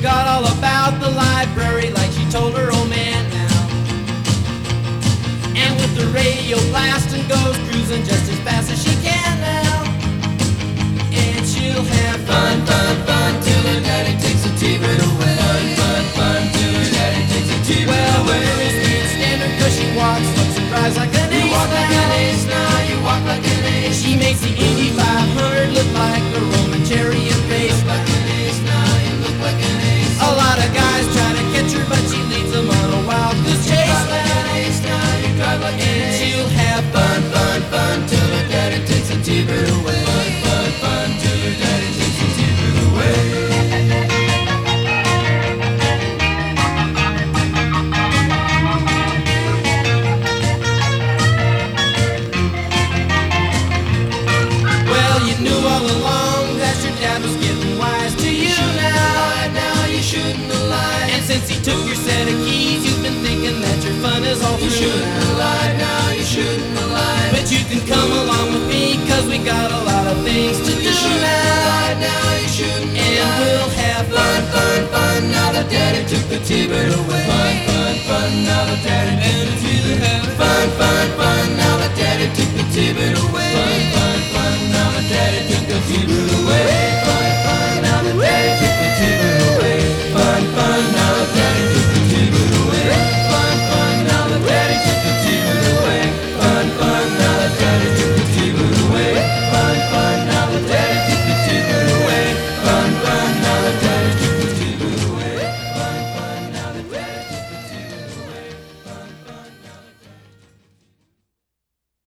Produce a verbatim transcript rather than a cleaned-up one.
forgot all about the library like she told her old man now. And with the radio blasting goes cruising just as fast as she can now. And she'll have fun, fun, fun till her daddy takes the T-bird away. Fun, fun, fun till her daddy takes the T-bird well, away. Well, the girls can't stand her cause she walks, looks and drives like an ace. You walk like an ace now, you walk like an ace. She makes the Indy five hundred look like a Roman chariot race. You look like an ace now, you look like an ace. A lot of guys try to catch her but she leads them on a wild goose chase. You drive like an ace now, you drive like an ace. She'll have fun, fun, fun till her daddy takes the T-bird away. Fun, fun, fun till her daddy takes the T-bird away. You knew all along that your dad was getting wise to you now. Now you shouldn't have lied. And since he took your set of keys, you've been thinking that your fun is all through. You shouldn't have lied. Now you shouldn't have lied. But you can come along with me, cause we got a lot of things to do now. Now you shouldn't have lied. And we'll have fun, fun, fun. Now that daddy took the T-bird away. Fun, fun, fun. Now that daddy took the T-bird away.